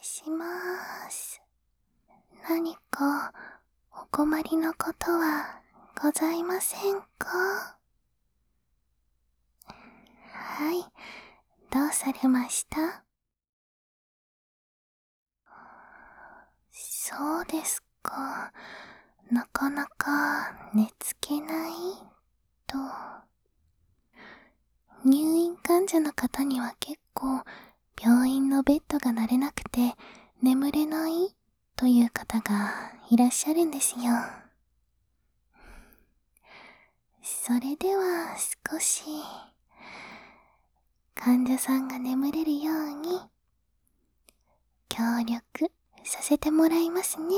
します。何かお困りのことはございませんか？はい、どうされました？そうですか。なかなか寝つけないと。入院患者の方には結構病院のベッドが慣れなくて眠れないという方がいらっしゃるんですよ。それでは少し患者さんが眠れるように協力させてもらいますね。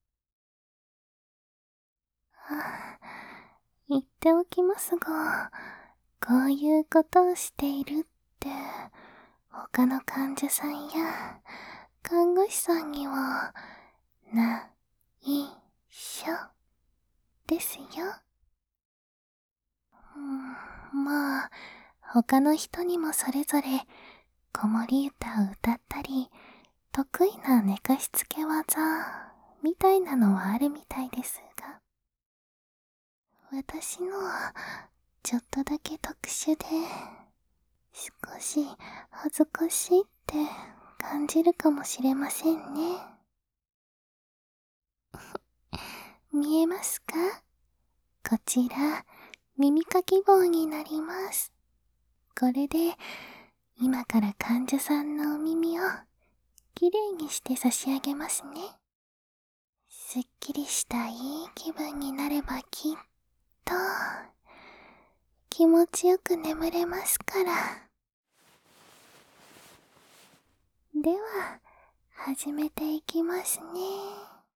言っておきますが、こういうことをしているって他の患者さんや看護師さんには内緒ですよ。まあ他の人にもそれぞれ子守歌を歌ったり得意な寝かしつけ技みたいなのはあるみたいですが、私のはちょっとだけ特殊で少し恥ずかしいって感じるかもしれませんね。見えますか？こちら耳かき棒になります。これで今から患者さんのお耳をきれいにして差し上げますね。すっきりしたいい気分になればきっと気持ちよく眠れますから。では始めていきますね。